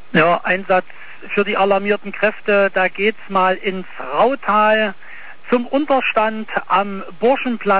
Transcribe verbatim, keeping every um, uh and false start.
Ja, Einsatz für die alarmierten Kräfte, da geht's mal ins Rautal zum Unterstand am Burschenplatz.